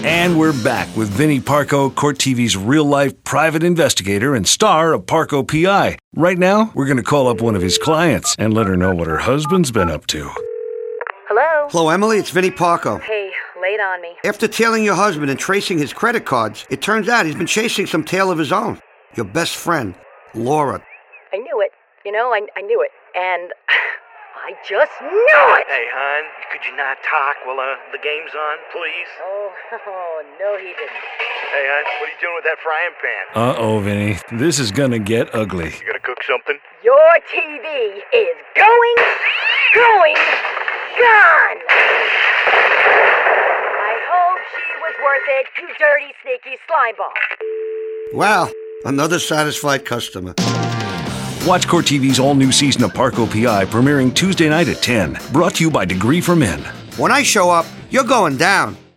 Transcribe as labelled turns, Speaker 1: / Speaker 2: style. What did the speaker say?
Speaker 1: And we're back with Vinnie Parco, Court TV's real-life private investigator and star of Parco PI. Right now, we're going to call up one of his clients and let her know what her husband's been up to.
Speaker 2: Hello?
Speaker 3: Hello, Emily. It's Vinnie Parco.
Speaker 2: Hey, late on me.
Speaker 3: After tailing your husband and tracing his credit cards, it turns out he's been chasing some tail of his own. Your best friend, Laura.
Speaker 2: I knew it. You know, I knew it. And I just knew it!
Speaker 4: Hey, hon, could you not talk while the game's on, please?
Speaker 2: Oh, no he didn't.
Speaker 4: Hey, hon, what are you doing with that frying pan?
Speaker 1: Uh-oh, Vinny. This is going to get ugly.
Speaker 4: You gonna cook something?
Speaker 2: Your TV is gone! I hope she was worth it, you dirty, sneaky slimeball.
Speaker 3: Wow, another satisfied customer.
Speaker 1: Watch Court TV's all-new season of Parco PI premiering Tuesday night at 10. Brought to you by Degree for Men.
Speaker 3: When I show up, you're going down.